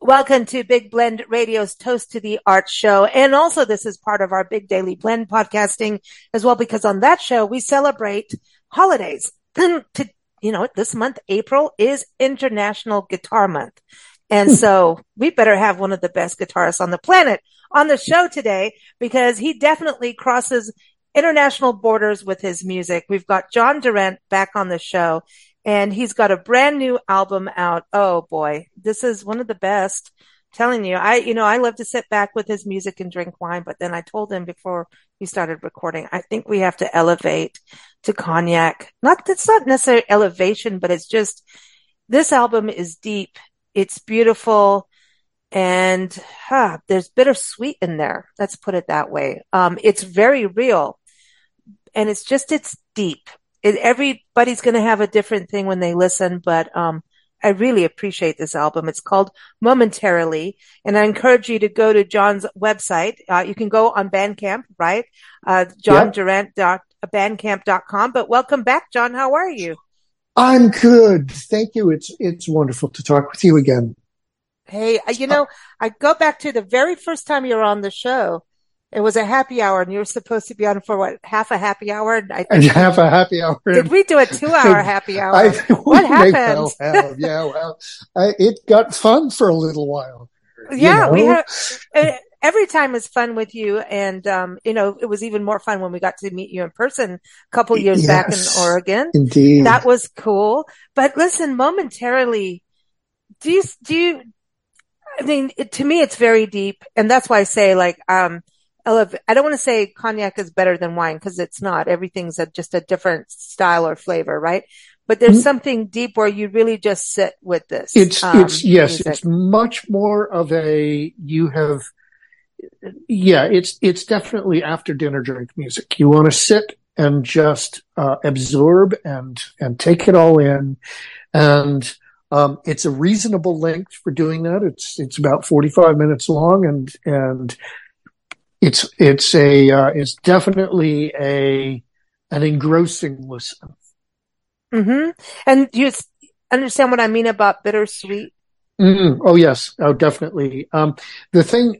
Welcome to Big Blend Radio's Toast to the Art show. And also this is part of our Big Daily Blend podcasting as well, because on that show, we celebrate holidays. This month, April, is International Guitar Month. And so we better have one of the best guitarists on the planet on the show today, because he definitely crosses international borders with his music. We've got Jon Durant back on the show. And he's got a brand new album out. Oh boy, this is one of the best. I'm telling you, I love to sit back with his music and drink wine. But then I told him before we started recording, I think we have to elevate to cognac. It's not necessarily elevation, but it's just, this album is deep. It's beautiful. And there's bittersweet in there. Let's put it that way. It's very real, and it's deep. Everybody's going to have a different thing when they listen, but I really appreciate this album. It's called Momentarily, and I encourage you to go to Jon's website. You can go on Bandcamp, right? JonDurant.bandcamp.com. But welcome back, Jon. How are you? I'm good. Thank you. It's wonderful to talk with you again. Hey, I go back to the very first time you were on the show. It was a happy hour, and you were supposed to be on for half a happy hour? Half a happy hour. Did we do a 2-hour happy hour? What happened? It got fun for a little while. Yeah, we have. Every time is fun with you, and it was even more fun when we got to meet you in person a couple years back in Oregon. Indeed, that was cool. But listen, Momentarily, do you? I mean, to me, it's very deep, and that's why I say, I don't want to say cognac is better than wine, because it's not. Everything's just a different style or flavor, right? But there's something deep where you really just sit with this. It's much more of it's definitely after dinner drink music. You want to sit and just absorb and take it all in. And it's a reasonable length for doing that. It's about 45 minutes long, and it's definitely an engrossing listen. Mm-hmm. And do you understand what I mean about bittersweet? Mm-hmm. Oh yes. Oh, definitely. The thing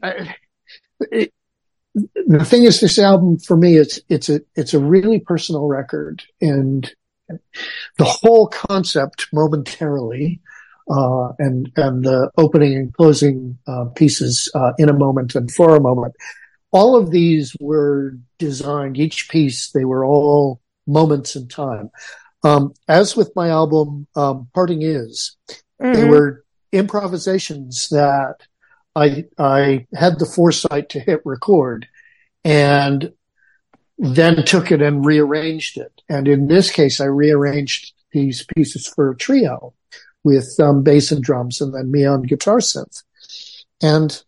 is, this album for me, it's a really personal record, and the whole concept, Momentarily, and the opening and closing pieces, In a Moment and For a Moment. All of these were designed, each piece, they were all moments in time. As with my album, Parting Is, they were improvisations that I had the foresight to hit record, and then took it and rearranged it. And in this case, I rearranged these pieces for a trio with bass and drums, and then me on guitar synth. And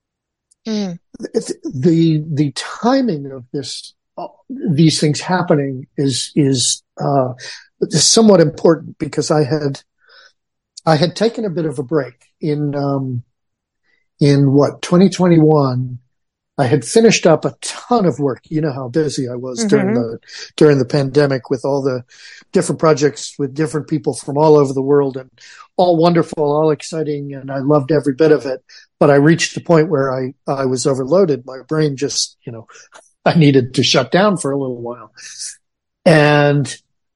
the timing of these things happening is somewhat important, because I had taken a bit of a break in 2021. I had finished up a ton of work. You know how busy I was during the pandemic, with all the different projects with different people from all over the world, and all wonderful, all exciting, and I loved every bit of it. But I reached the point where I was overloaded. My brain just, I needed to shut down for a little while. And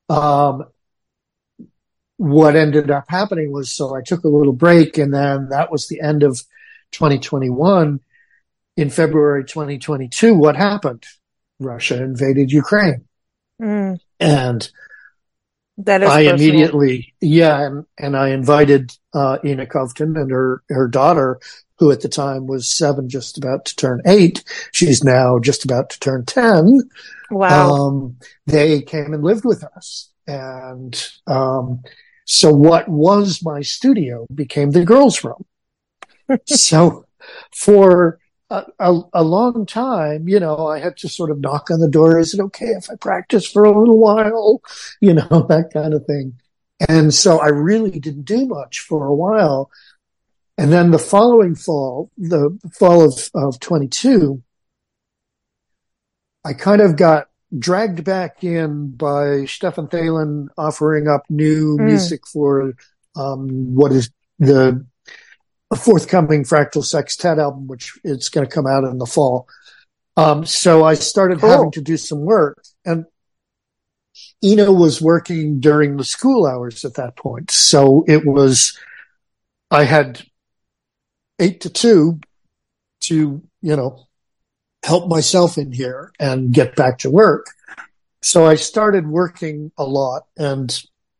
what ended up happening was, so I took a little break, and then that was the end of 2021. In February 2022, what happened? Russia invaded Ukraine. And that is I personal. immediately, and I invited Ina Covton and her daughter, who at the time was 7, just about to turn 8. She's now just about to turn 10. Wow. They came and lived with us. And so what was my studio became the girls' room. So for a long time, I had to sort of knock on the door. Is it okay if I practice for a little while? That kind of thing. And so I really didn't do much for a while. And then the following fall, the fall of 22, I kind of got dragged back in by Stefan Thalen offering up new music for what is the a forthcoming Fractal Sextet album, which it's going to come out in the fall. So I started having to do some work, and Ina was working during the school hours at that point. So I had 8 to 2 to, help myself in here and get back to work. So I started working a lot and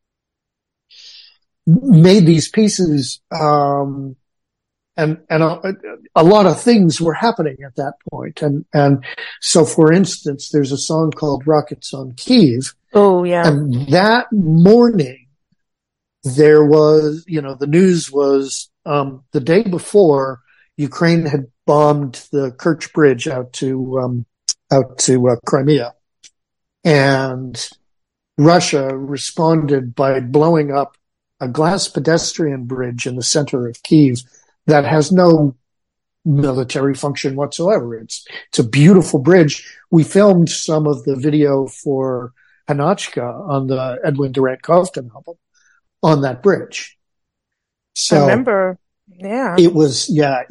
made these pieces, and a lot of things were happening at that point. And so, for instance, there's a song called Rockets on Kyiv. Oh, yeah. And that morning, there was, the news was, the day before, Ukraine had bombed the Kerch Bridge out to Crimea. And Russia responded by blowing up a glass pedestrian bridge in the center of Kyiv that has no military function whatsoever. It's a beautiful bridge. We filmed some of the video for Hanachka on the Edwin Durant Kovtun album on that bridge. So I remember, yeah. It was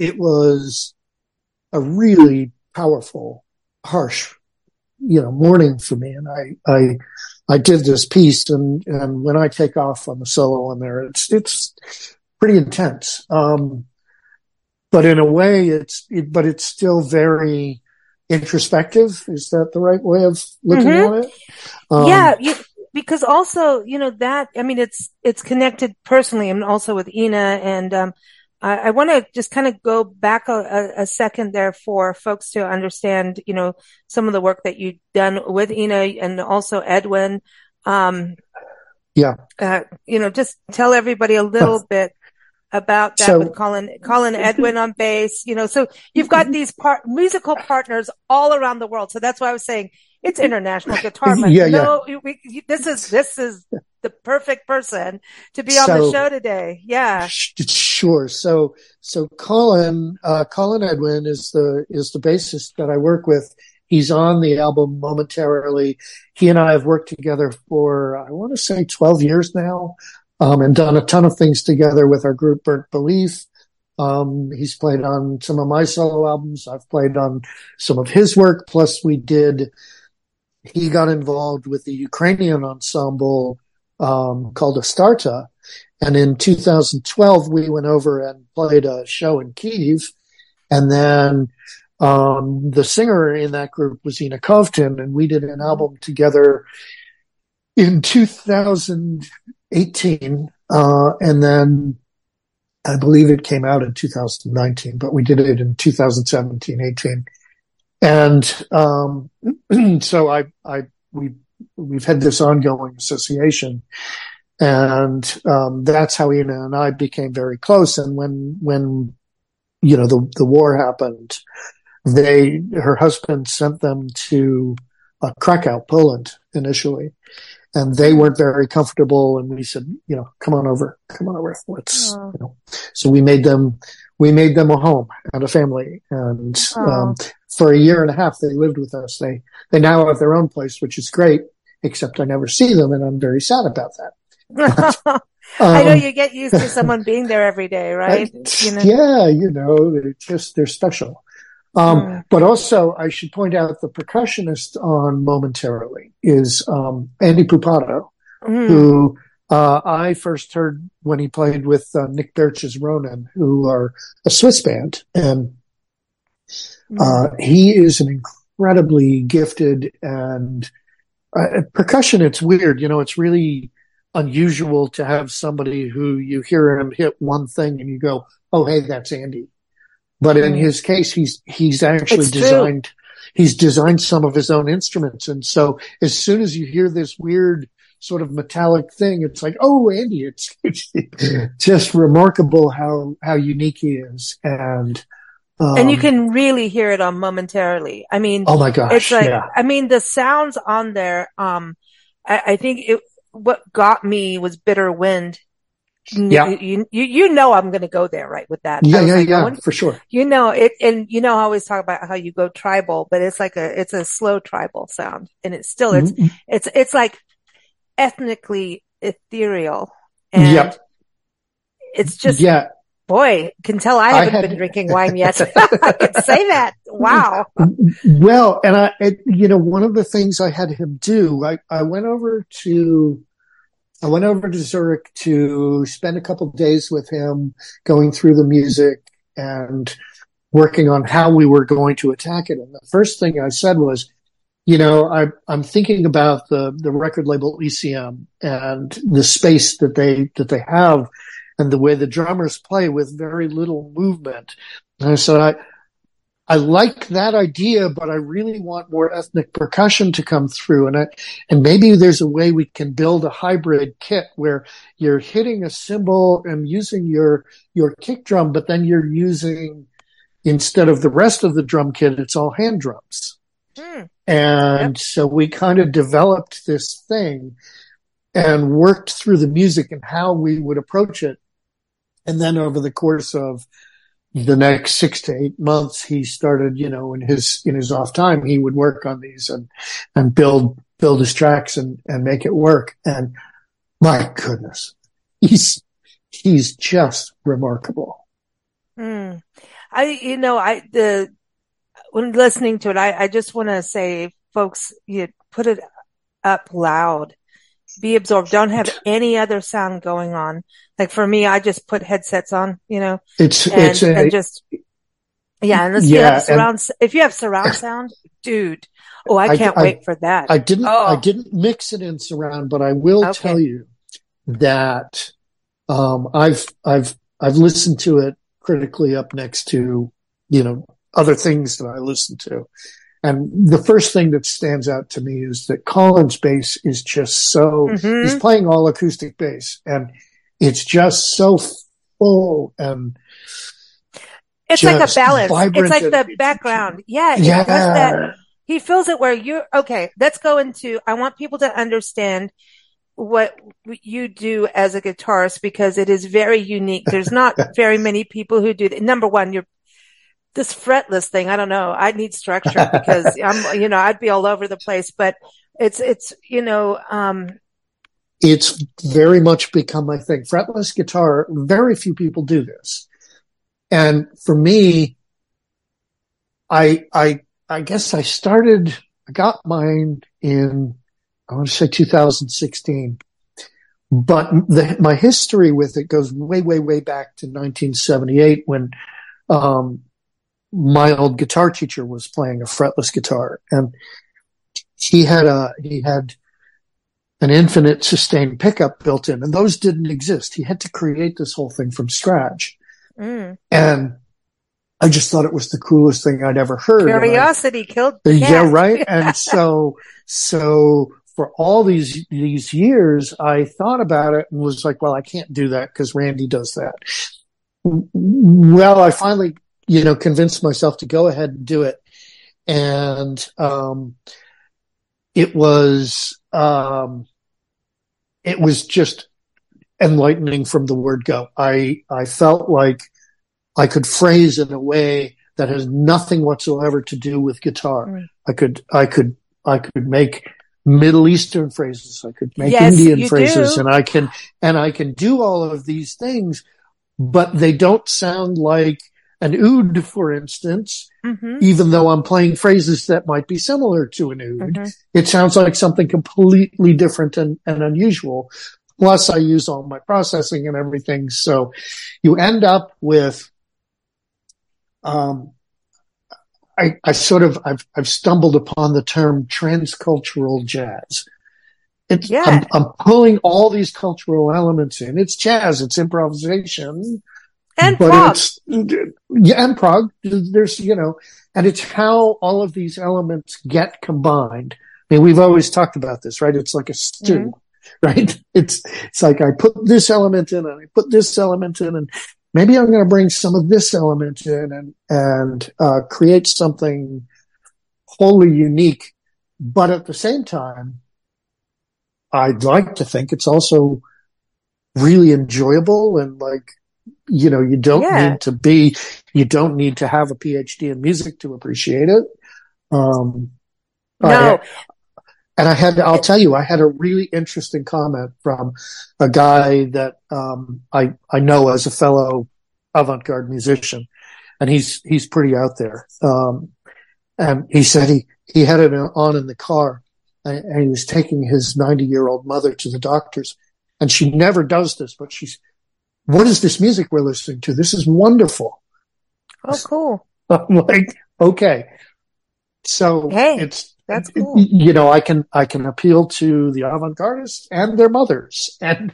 a really powerful, harsh, morning for me. And I did this piece, and when I take off on the solo on there, it's pretty intense. But in a way but it's still very introspective. Is that the right way of looking at it? Because also, it's connected personally and also with Ina. And, I want to just kind of go back a second there for folks to understand, some of the work that you've done with Ina and also Edwin. Just tell everybody a little bit about that with Colin Edwin on bass, so you've got these musical partners all around the world. So that's why I was saying it's International Guitar Month. This is the perfect person to be on the show today. Yeah. Sure. So Colin Edwin is the bassist that I work with. He's on the album momentarily. He and I have worked together for, I want to say 12 years now. And done a ton of things together with our group Burnt Belief. He's played on some of my solo albums. I've played on some of his work. Plus he got involved with the Ukrainian ensemble, called Astarta. And in 2012, we went over and played a show in Kyiv. And then, the singer in that group was Ina Kovtun, and we did an album together in 2018, and then I believe it came out in 2019, but we did it in 2017, 18. And, so we've had this ongoing association, and, that's how Ina and I became very close. And when, the war happened, her husband sent them to Krakow, Poland initially. And they weren't very comfortable, and we said, come on over. Let's, So we made them a home and a family. And, for a year and a half, they lived with us. They now have their own place, which is great, except I never see them, and I'm very sad about that. I know you get used to someone being there every day, right? Yeah, they're special. But also I should point out the percussionist on Momentarily is, Andy Pupato, who, I first heard when he played with, Nick Birch's Ronan, who are a Swiss band. And, he is an incredibly gifted and, percussion. It's weird. It's really unusual to have somebody who you hear him hit one thing and you go, oh, hey, that's Andy. But in his case, he's actually designed some of his own instruments. And so as soon as you hear this weird sort of metallic thing, it's like, oh, Andy, it's just remarkable how unique he is. And you can really hear it on Momentarily. I mean, oh my gosh. It's like, the sounds on there, I think what got me was Bitter Wind. Yeah. I'm going to go there, right, with that. Yeah, for sure. It, and I always talk about how you go tribal, but it's like it's a slow tribal sound, and it's still, it's like ethnically ethereal. And it's just Boy, can tell I haven't been drinking wine yet. I could say that. Wow. Well, and one of the things I had him do, I went over to Zurich to spend a couple of days with him, going through the music and working on how we were going to attack it. And the first thing I said was, I'm thinking about the record label ECM and the space that they have and the way the drummers play with very little movement. And I said, I like that idea, but I really want more ethnic percussion to come through. And maybe there's a way we can build a hybrid kit where you're hitting a cymbal and using your kick drum, but then you're using, instead of the rest of the drum kit, it's all hand drums. And so we kind of developed this thing and worked through the music and how we would approach it. And then over the course of the next 6 to 8 months, he started, in his off time, he would work on these and build his tracks and make it work. And my goodness, he's just remarkable. When listening to it, I just want to say, folks, you put it up loud, be absorbed. Don't have any other sound going on. Like for me, I just put headsets on, and if you have surround sound, dude, I can't wait for that. I didn't mix it in surround, but I will tell you that, I've listened to it critically up next to, other things that I listen to. And the first thing that stands out to me is that Colin's bass is just so, he's playing all acoustic bass and it's just so full and it's like a balance. It's like the background. Yeah. It does that. He feels it where let's go into, I want people to understand what you do as a guitarist because it is very unique. There's not very many people who do that. Number one, this fretless thing, I don't know. I need structure because I'd be all over the place, but it's very much become my thing. Fretless guitar, very few people do this. And for me, I guess I got mine in, I want to say 2016, but my history with it goes way, way, way back to 1978 when, my old guitar teacher was playing a fretless guitar and he had an infinite sustained pickup built in and those didn't exist. He had to create this whole thing from scratch. And I just thought it was the coolest thing I'd ever heard. Curiosity killed the cat. Yeah, right. And so for all these years, I thought about it and was like, well, I can't do that because Randy does that. Well, I finally, convinced myself to go ahead and do it. And, it was just enlightening from the word go. I felt like I could phrase in a way that has nothing whatsoever to do with guitar. Right. I could make Middle Eastern phrases. I could make Indian phrases and I can do all of these things, but they don't sound like an oud, for instance, even though I'm playing phrases that might be similar to an oud. It sounds like something completely different and unusual. Plus I use all my processing and everything. So you end up with, I've stumbled upon the term transcultural jazz. I'm pulling all these cultural elements in. It's jazz, it's improvisation. And prog. And prog. There's, and it's how all of these elements get combined. I mean, we've always talked about this, right? It's like a stew, right? It's like I put this element in and I put this element in and maybe I'm going to bring some of this element in and create something wholly unique. But at the same time, I'd like to think it's also really enjoyable and like, you don't need to have a PhD in music to appreciate it. No. I'll tell you, I had a really interesting comment from a guy that, I know as a fellow avant-garde musician, and he's pretty out there. And he said he had it on in the car, and he was taking his 90-year-old mother to the doctors, and she never does this, but what is this music we're listening to? This is wonderful. Oh, cool. I'm like, okay. So hey, that's cool. You know, I can appeal to the avant-gardists and their mothers. And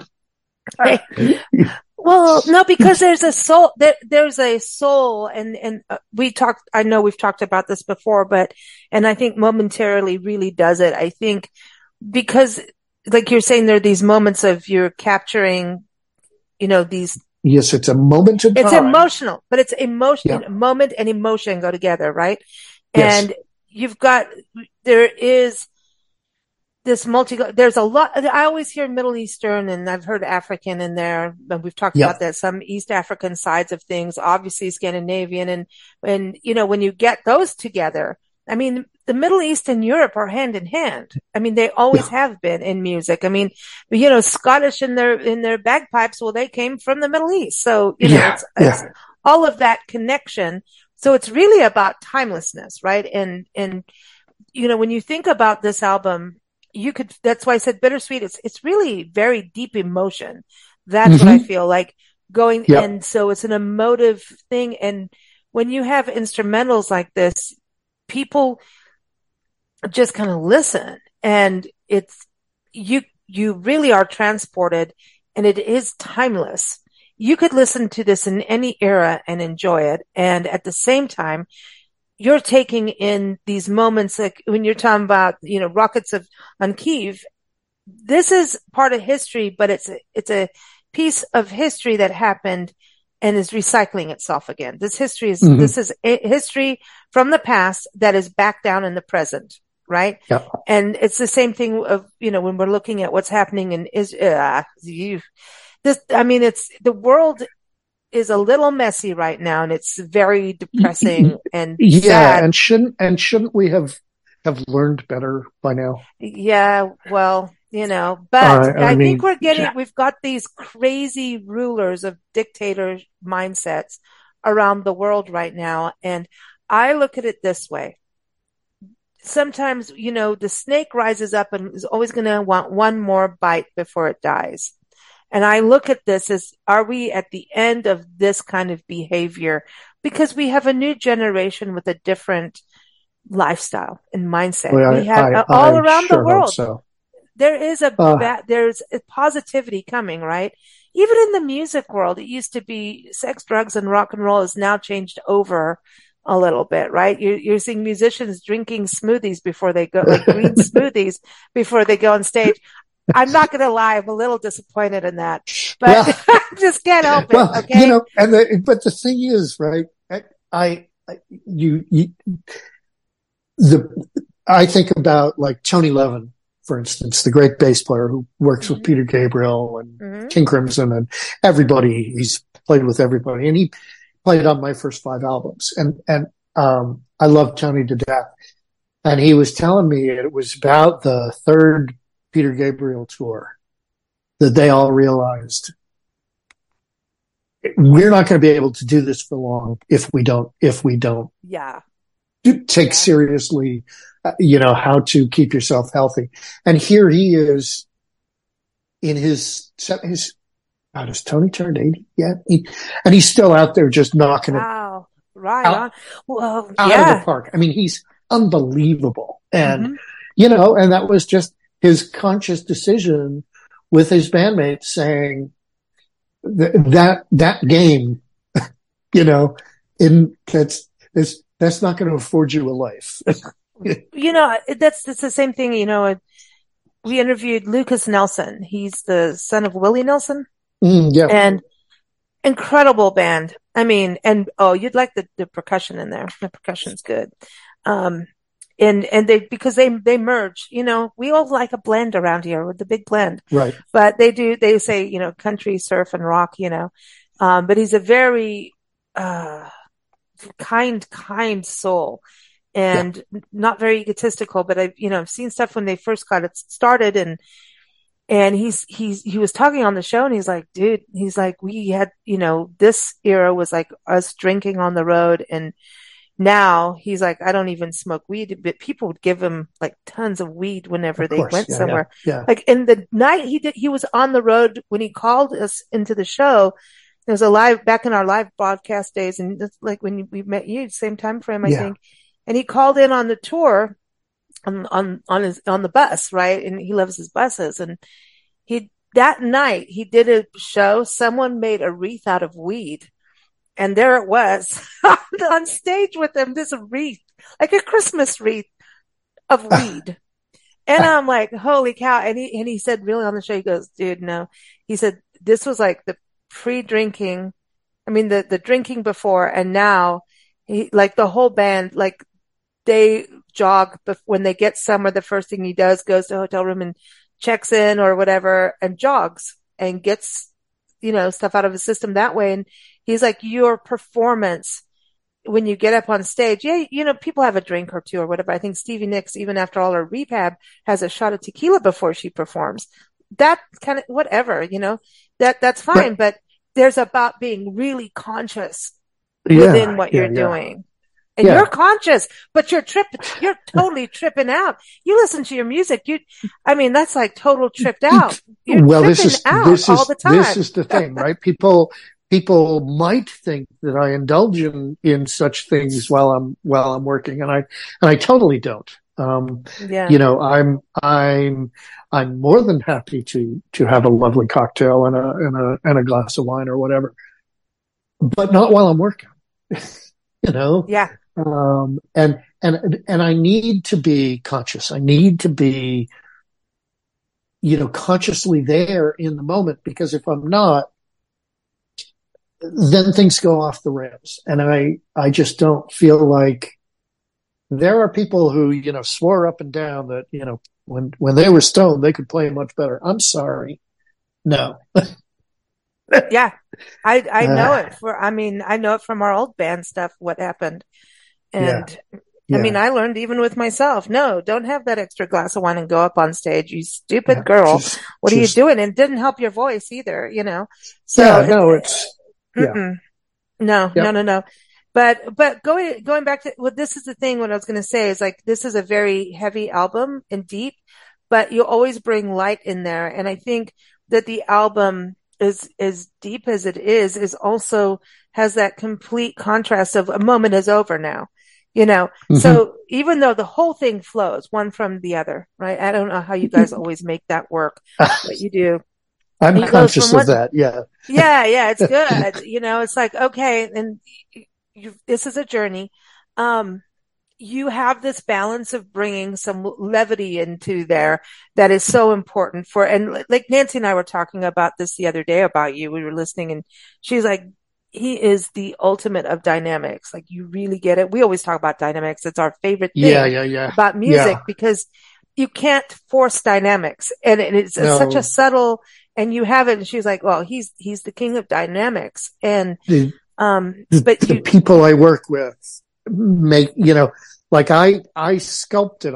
well, no, because there's a soul, there's a soul, and I know we've talked about this before, and I think Momentarily really does it. I think because, like you're saying, there are these moments of you're capturing, you know, these. Yes, it's a moment in time. It's emotional, but it's emotion, yeah. Moment and emotion go together, right? Yes. And there is this there's a lot. I always hear Middle Eastern, and I've heard African in there, and we've talked about that, some East African sides of things, obviously Scandinavian, and you know, when you get those together, I mean, the Middle East and Europe are hand in hand. I mean, they always have been in music. I mean, you know, Scottish in their bagpipes, well, they came from the Middle East. So, you know, it's all of that connection. So it's really about timelessness, right? And, you know, when you think about this album, that's why I said bittersweet. It's really very deep emotion. That's what I feel like going. And so it's an emotive thing. And when you have instrumentals like this, people just kind of listen, and you really are transported, and it is timeless. You could listen to this in any era and enjoy it. And at the same time, you're taking in these moments, like when you're talking about, you know, rockets on Kyiv. This is part of history, but it's a piece of history that happened and is recycling itself again. This is a history from the past that is back down in the present, right? Yep. And it's the same thing of, you know, when we're looking at what's happening in Israel. The world is a little messy right now, and it's very depressing and sad. And shouldn't we have learned better by now? Yeah, well, you know, but I think we've got these crazy rulers of dictator mindsets around the world right now. And I look at it this way. Sometimes, you know, the snake rises up and is always going to want one more bite before it dies. And I look at this as, are we at the end of this kind of behavior? Because we have a new generation with a different lifestyle and mindset. We have all around the world. So. There is there's a positivity coming, right? Even in the music world, it used to be sex, drugs, and rock and roll is now changed over a little bit, right? You're seeing musicians drinking smoothies before they go, like green smoothies before they go on stage. I'm not going to lie, I'm a little disappointed in that, but I just can't help it. Okay, you know, but the thing is, right? I think about like Tony Levin, for instance, the great bass player who works with Peter Gabriel and King Crimson and everybody. He's played with everybody, and he played on my first 5 albums. And I love Tony to death. And he was telling me it was about the 3rd Peter Gabriel tour that they all realized we're not going to be able to do this for long if we don't take seriously, you know, how to keep yourself healthy. And here he is in his has Tony turned 80 yet? And he's still out there just knocking it right out, well, out of the park. I mean, he's unbelievable. And, you know, and that was just his conscious decision with his bandmates saying that game, you know, that's not going to afford you a life. You know, that's the same thing. You know, we interviewed Lucas Nelson. He's the son of Willie Nelson. And incredible band. I mean, and you'd like the percussion in there. The percussion's good. And because they merge, you know, we all like a blend around here with the big blend. Right. But they say, you know, country, surf, and rock, you know. But he's a very, kind soul, and not very egotistical, but I've seen stuff when they first got it started, and And he was talking on the show and he's like, dude, he's like, we had, this era was like us drinking on the road. And now he's like, I don't even smoke weed, but people would give him like tons of weed whenever Of they course. went Yeah, somewhere. yeah. Like in the night he was on the road when he called us into the show. It was back in our live broadcast days. And that's like when we met you, same time frame, I think. And he called in on the tour on the bus, right? And he loves his buses. And that night he did a show. Someone made a wreath out of weed. And there it was on stage with him, this wreath, like a Christmas wreath of weed. And I'm like, holy cow. And he said, really on the show, he goes, dude, no. He said, this was like the pre-drinking. I mean, the drinking before and now like the whole band, like they jog when they get somewhere. The first thing he does goes to a hotel room and checks in or whatever and jogs and gets, stuff out of his system that way. And he's like, your performance when you get up on stage, people have a drink or two or whatever. I think Stevie Nicks, even after all her rehab, has a shot of tequila before she performs. That kind of whatever, that's fine. But there's about being really conscious within what you're doing. And you're conscious, but you're totally tripping out. You listen to your music. That's like total tripped out. You're tripping out all the time. This is the thing, right? People might think that I indulge in such things while I'm working, and I totally don't. I'm more than happy to have a lovely cocktail and a glass of wine or whatever, but not while I'm working. Yeah. And I need to be conscious. I need to be, consciously there in the moment, because if I'm not, then things go off the rails. And I just don't feel like there are people who, swore up and down that, when they were stoned, they could play much better. I'm sorry. No. Yeah. I know it I know it from our old band stuff, what happened. And I learned even with myself, no, don't have that extra glass of wine and go up on stage. You stupid girl. What are you doing? And it didn't help your voice either, So No. But going back to, this is the thing, what I was going to say is like, this is a very heavy album and deep, but you always bring light in there. And I think that the album is as deep as it is also has that complete contrast of a moment is over now, Mm-hmm. So even though the whole thing flows one from the other, right? I don't know how you guys always make that work, but you do. I'm conscious of that. Yeah. Yeah. It's good. It's like, okay. And this is a journey. You have this balance of bringing some levity into there that is so important and like Nancy and I were talking about this the other day about you. We were listening and she's like, he is the ultimate of dynamics. Like you really get it. We always talk about dynamics. It's our favorite thing about music because you can't force dynamics and it's such a subtle, and you have it. And she's like, well, he's the king of dynamics. And, the people I work with make, like I sculpted,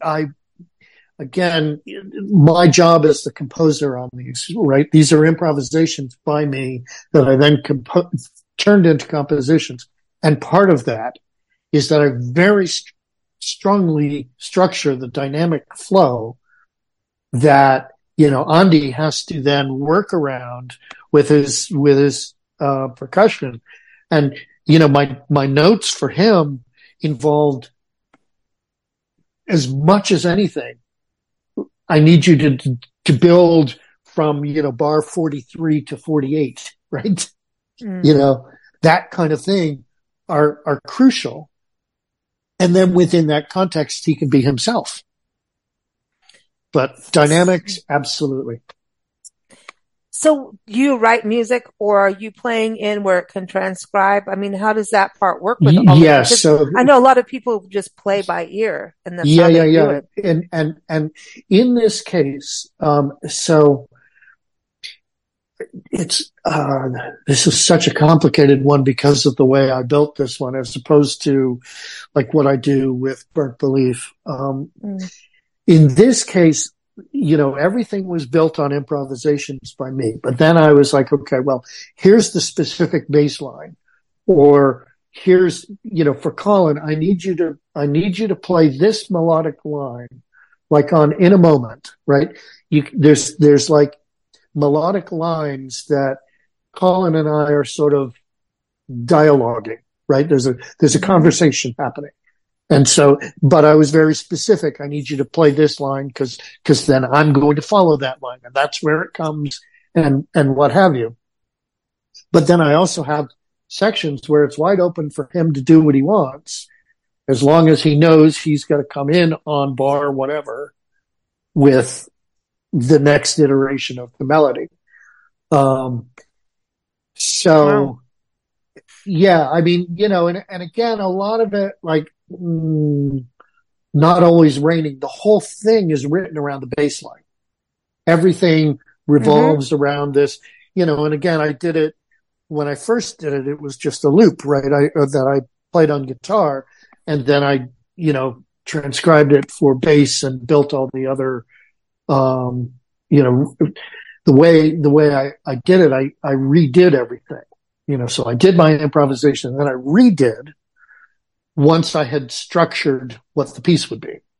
again, my job as the composer on these, right? These are improvisations by me that I then turned into compositions. And part of that is that I very strongly structure the dynamic flow that, Andy has to then work around with his percussion. And, my notes for him involved, as much as anything, I need you to build from, bar 43 to 48, right? That kind of thing are crucial. And then within that context, he can be himself. But dynamics, absolutely. So you write music, or are you playing in where it can transcribe? I mean, how does that part work with all Yes. So I know a lot of people just play by ear, and that's how they do it. And in this case, so it's this is such a complicated one because of the way I built this one, as opposed to like what I do with Burnt Belief. In this case, everything was built on improvisations by me. But then I was like, okay, well, here's the specific bass line, or here's, for Colin, I need you to play this melodic line, like on In a Moment, right? There's like melodic lines that Colin and I are sort of dialoguing, right? There's a conversation happening. And so, but I was very specific. I need you to play this line because then I'm going to follow that line, and that's where it comes, and what have you. But then I also have sections where it's wide open for him to do what he wants, as long as he knows he's got to come in on bar whatever with the next iteration of the melody. Wow. Yeah, I mean, and again, a lot of it, like, not always raining. The whole thing is written around the bass line. Everything revolves around this, and again, I did it when I first did it. It was just a loop, right? That I played on guitar, and then I, transcribed it for bass and built all the other, the way I did it, I redid everything, so I did my improvisation, and then I redid once I had structured what the piece would be.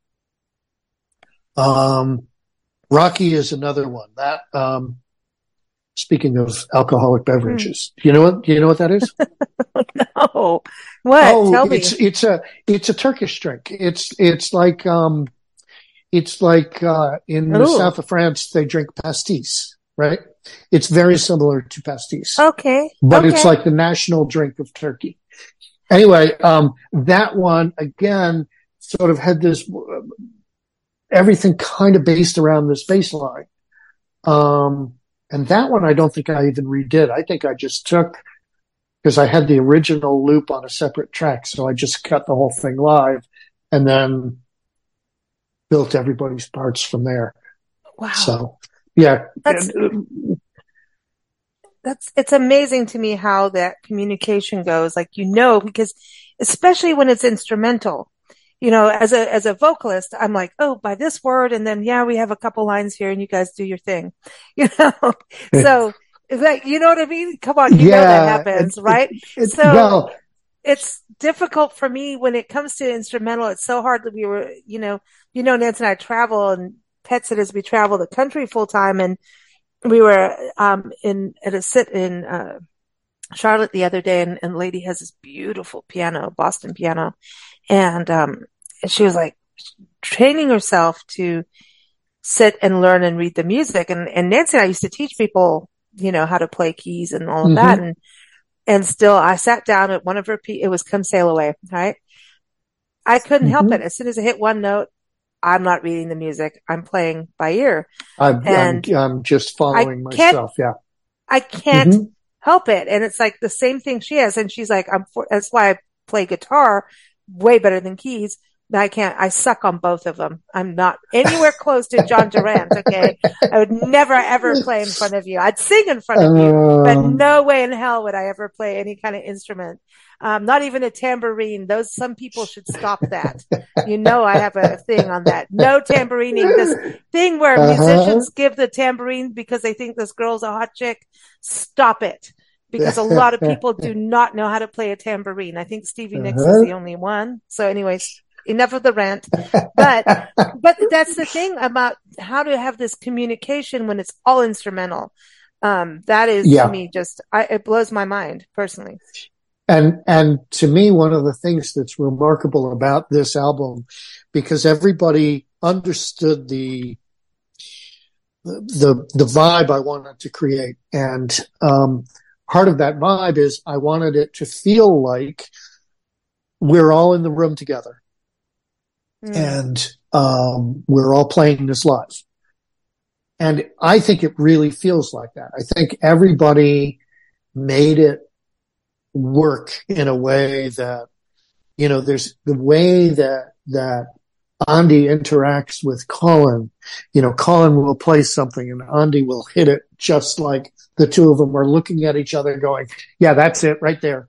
Rocky is another one that, speaking of alcoholic beverages, do you know what that is? No. What? Oh, Tell me. it's a Turkish drink. It's like in the south of France, they drink pastis, right? It's very similar to pastis. Okay. But it's like the national drink of Turkey. Anyway, that one again sort of had this, everything kind of based around this bass line. And that one I don't think I even redid. I think I just took, because I had the original loop on a separate track, so I just cut the whole thing live and then built everybody's parts from there. Wow. So, yeah. It's amazing to me how that communication goes, because especially when it's instrumental, as a vocalist, I'm like, oh, by this word. And then, we have a couple lines here and you guys do your thing, so is that, you know what I mean? Come on. Know that happens, right? It's difficult for me when it comes to instrumental. It's so hard that we were, Nancy and I travel and pet sitters, we travel the country full time, and we were at a sit in Charlotte the other day, and the lady has this beautiful piano, Boston piano, and she was like training herself to sit and learn and read the music. And Nancy and I used to teach people, how to play keys and all of that, and still I sat down at one of her it was Come Sail Away, right? I couldn't help it. As soon as I hit one note, I'm not reading the music. I'm playing by ear. I'm just following myself. Yeah. I can't help it. And it's like the same thing she has. And she's like, that's why I play guitar way better than keys. I suck on both of them. I'm not anywhere close to John Durant. Okay. I would never ever play in front of you. I'd sing in front of you, but no way in hell would I ever play any kind of instrument. Not even a tambourine. Some people should stop that. I have a thing on that. No tambourining. This thing where musicians give the tambourine because they think this girl's a hot chick. Stop it. Because a lot of people do not know how to play a tambourine. I think Stevie Nicks is the only one. So anyways, enough of the rant. But that's the thing about how to have this communication when it's all instrumental. That is to me it blows my mind personally. And to me, one of the things that's remarkable about this album, because everybody understood the vibe I wanted to create. And, part of that vibe is I wanted it to feel like we're all in the room together. And, we're all playing this live. And I think it really feels like that. I think everybody made it work in a way that, there's the way that Andy interacts with Colin. Colin will play something and Andy will hit it just like the two of them are looking at each other going, yeah, that's it right there.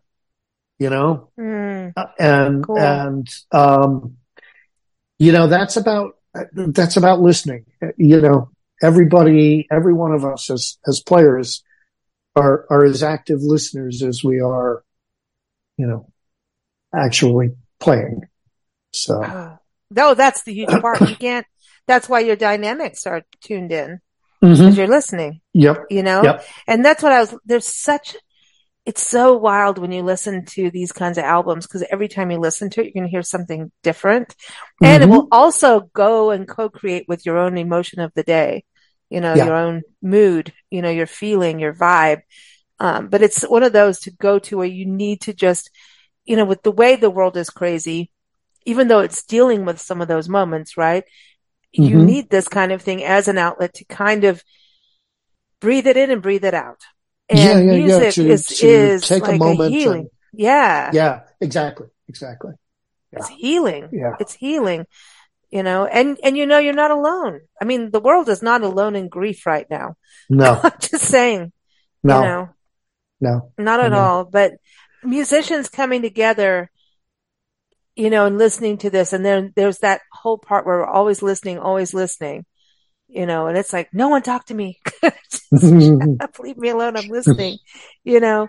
And, cool. and, that's about that's about listening. You know, every one of us as players are as active listeners as we are, you know, actually playing. So. No, that's the huge part. You can't, that's why your dynamics are tuned in Mm-hmm. because you're listening, Yep. you know? Yep. And that's what it's so wild when you listen to these kinds of albums because every time you listen to it, you're going to hear something different. And it will also go and co-create with your own emotion of the day, you know, your own mood, you know, your feeling, your vibe. But it's one of those to go to where you need to just, you know, with the way the world is crazy, even though it's dealing with some of those moments, right? You need this kind of thing as an outlet to kind of breathe it in and breathe it out. And music is take like a moment. healing. Yeah, exactly. Yeah. It's healing. Yeah. It's healing, you know, and you know, you're not alone. I mean, the world is not alone in grief right now. No. I'm just saying, No. you know, no, not at all, but musicians coming together, you know, and listening to this. And then there's that whole part where we're always listening, you know, and it's like, no one talk to me. Just shut up, leave me alone. I'm listening, you know.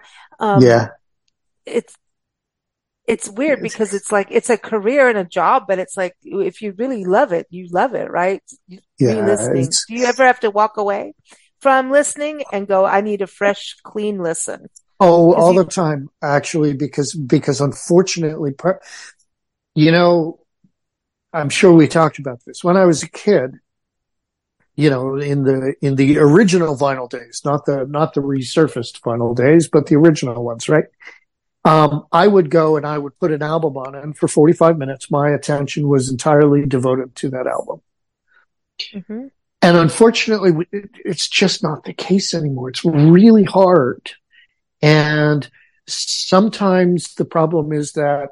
It's weird because it's like, it's a career and a job, but it's like, if you really love it, you love it, right? Listening. Do you ever have to walk away from listening and go, I need a fresh, clean listen? Oh, all the time, actually, because unfortunately, you know, I'm sure we talked about this when I was a kid, you know, in the original vinyl days, not the resurfaced vinyl days, but the original ones, right? I would go and I would put an album on, and for 45 minutes, my attention was entirely devoted to that album. Mm-hmm. And unfortunately, it's just not the case anymore. It's really hard. And sometimes the problem is that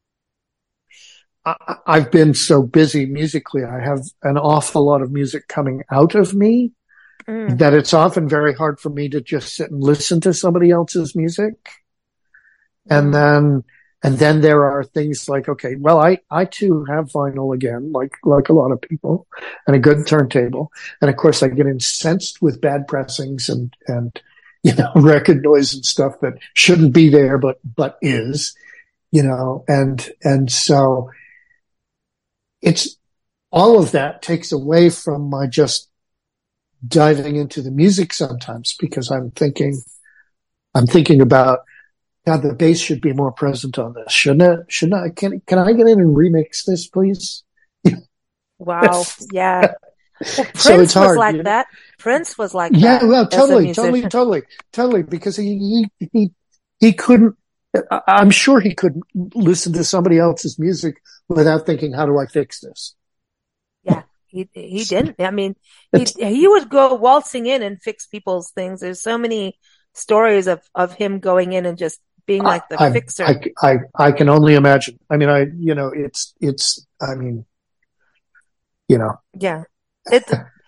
I've been so busy musically. I have an awful lot of music coming out of me that it's often very hard for me to just sit and listen to somebody else's music. And then there are things like, okay, well, I too have vinyl again, like a lot of people, and a good turntable. And of course I get incensed with bad pressings and, you know, record noise and stuff that shouldn't be there, but is, you know, and so it's all of that takes away from my just diving into the music sometimes because I'm thinking about, God, the bass should be more present on this, shouldn't it? Can I get in and remix this, please? Wow. Yeah. Well, Prince so it's hard, was like that. Prince was like that. Yeah, well, totally. Because he couldn't, I'm sure he couldn't listen to somebody else's music without thinking, how do I fix this? Yeah. He didn't. I mean, he would go waltzing in and fix people's things. There's so many stories of him going in and just being like the fixer. I can only imagine. I mean, I mean, you know. Yeah. I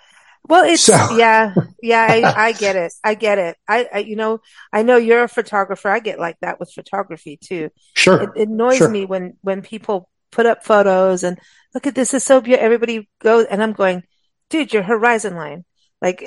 get it. You know, I know you're a photographer. I get like that with photography too. Sure. It annoys me when people put up photos and look at this is so beautiful. Everybody goes and I'm going, dude, your horizon line. Like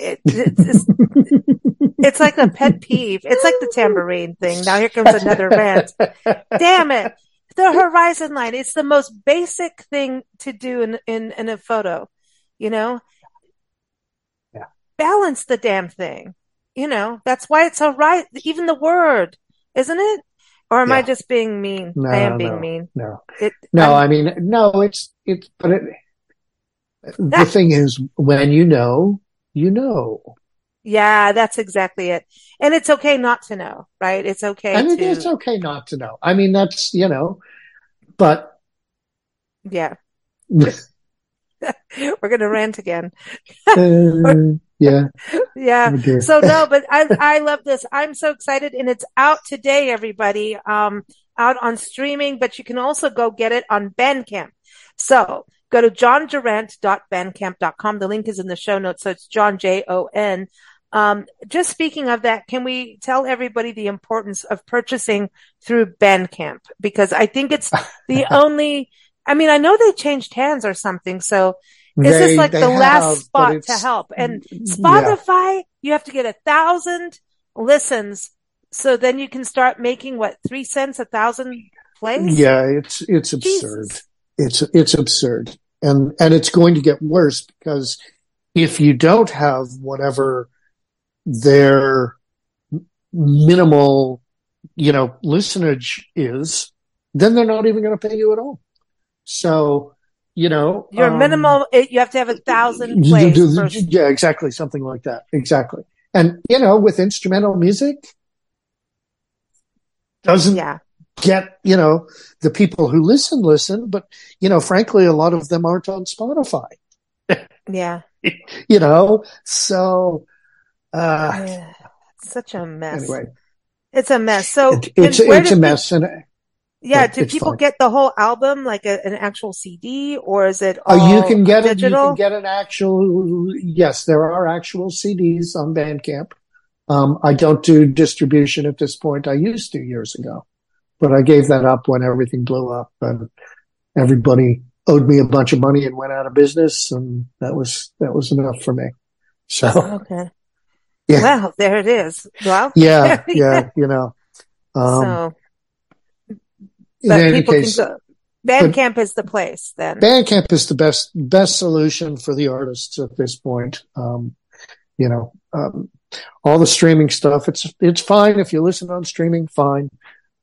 it's like a pet peeve. It's like the tambourine thing. Now here comes another rant. Damn it. The horizon line. It's the most basic thing to do in a photo, you know? Yeah. Balance the damn thing. You know, that's why it's all right. Even the word, isn't it? Or am I just being mean? No, I am being mean. No. The thing is, when you know, you know. Yeah, that's exactly it. And it's okay not to know, right? It's okay it's okay not to know. I mean, that's, you know, but. Yeah. We're going to rant again. Yeah. Yeah. Oh, so no, but I love this. I'm so excited and it's out today, everybody. Out on streaming, but you can also go get it on Bandcamp. So go to jondurant.bandcamp.com. The link is in the show notes. So it's John, Jon. Just speaking of that, can we tell everybody the importance of purchasing through Bandcamp? Because I think it's the only, I mean, I know they changed hands or something. So Is this like they the last have, spot to help? And yeah, Spotify, you have to get 1,000 listens. So then you can start making what, 3 cents, 1,000 plays? yeah, it's absurd. Jesus. It's absurd. And it's going to get worse because if you don't have whatever their minimal, listenage is, then they're not even going to pay you at all. So, Your minimal, you have to have 1,000 plays first. yeah, exactly. Something like that. Exactly. And, with instrumental music, doesn't get, the people who listen, but, frankly, a lot of them aren't on Spotify. Yeah. So, yeah. Such a mess. Anyway. It's a mess. So it's a mess. Do people get the whole album, like an actual CD, or is it all you can get digital? You can get an actual, yes, there are actual CDs on Bandcamp. I don't do distribution at this point. I used to years ago, but I gave that up when everything blew up and everybody owed me a bunch of money and went out of business. And that was enough for me. So, okay. Yeah. Well, there it is. Well, yeah. So, in but any people case, can go. Bandcamp is the place then. Bandcamp is the best solution for the artists at this point. All the streaming stuff, it's fine if you listen on streaming, fine.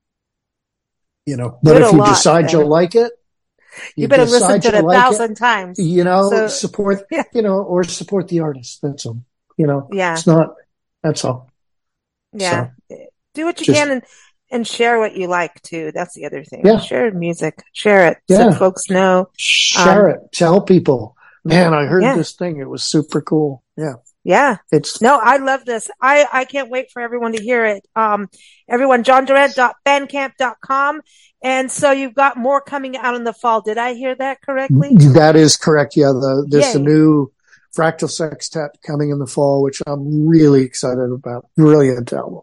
But if you decide you'll like it, you better listen to it 1,000 times. Support, or support the artist. That's all. Yeah. It's not, that's all. Yeah. So, do what you can and share what you like too. That's the other thing. Yeah. Share music. Share it. Yeah. So folks know. Share it. Tell people. Man, I heard this thing. It was super cool. Yeah. Yeah. I love this. I can't wait for everyone to hear it. Everyone, JohnDurant.bandcamp.com. And so you've got more coming out in the fall. Did I hear that correctly? That is correct. Yeah. There's a new Fractal Sextet coming in the fall, which I'm really excited about. Brilliant album.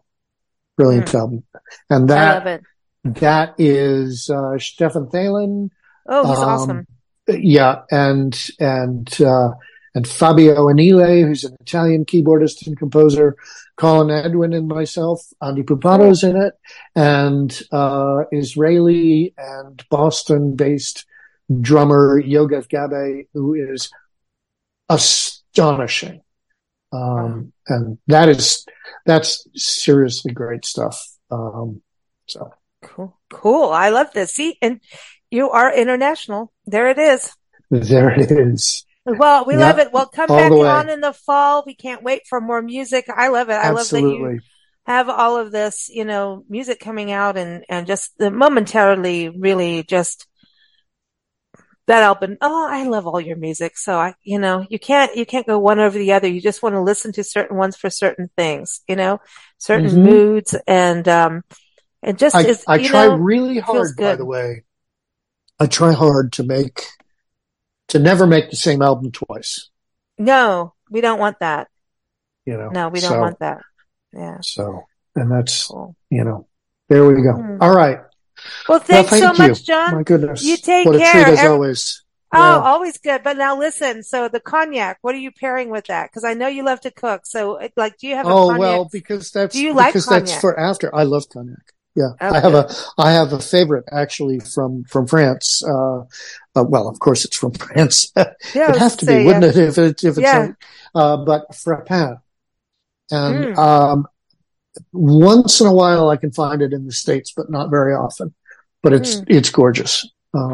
And I love it. That is, Stefan Thalen. Oh, he's awesome. Yeah. And Fabio Anile, who's an Italian keyboardist and composer, Colin Edwin and myself, Andy Pupato's in it, and, Israeli and Boston-based drummer Yogev Gabe, who is astonishing. And that's seriously great stuff. So cool. I love this. See, and you are international. There it is. Well, we love it. Well, come back on in the fall. We can't wait for more music. I love it. I love that you have all of this, music coming out and just momentarily really just that album. Oh, I love all your music. So you can't go one over the other. You just want to listen to certain ones for certain things, certain moods and just, I try really hard, by the way. I try hard to never make the same album twice. No, we don't want that. No, we don't want that. Yeah. So, and that's, cool. There we go. All right. Well, thanks so much, John. My goodness. You take care. What a treat as always. Oh, always good. But now listen, so the cognac, what are you pairing with that? Because I know you love to cook. So do you have a cognac? Oh, well, because that's, do you like cognac? That's for after. I love cognac. Yeah. Okay. I have a favorite actually from France. Well, of course it's from France. It'd have to be, wouldn't it? If it's, but Frappin. And, once in a while I can find it in the States, but not very often, but it's gorgeous.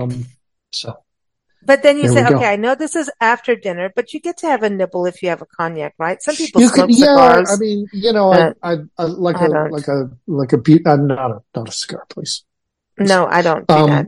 But then you say, okay, I know this is after dinner, but you get to have a nibble if you have a cognac, right? Some people smoke cigars. Yeah, I mean, I like not a cigar, please. No, I don't do that.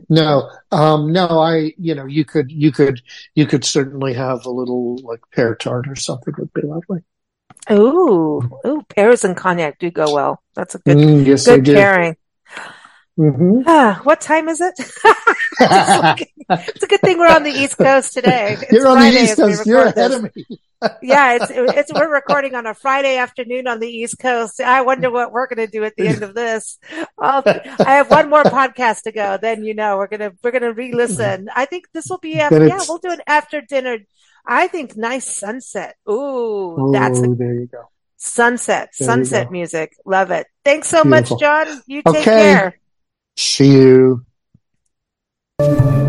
No, you could certainly have a little like pear tart or something would be lovely. Ooh, pears and cognac do go well. That's a good pairing. Mm-hmm. What time is it? It's a good thing we're on the East Coast today. You're on the East Coast. You're ahead of me. Yeah, we're recording on a Friday afternoon on the East Coast. I wonder what we're going to do at the end of this. I have one more podcast to go. Then we're gonna re-listen. I think this will be we'll do an after dinner I think nice sunset. Ooh, that's Oh, there you go. sunset music. Love it. Thanks so much, Beautiful. John. You take Okay. care. See you.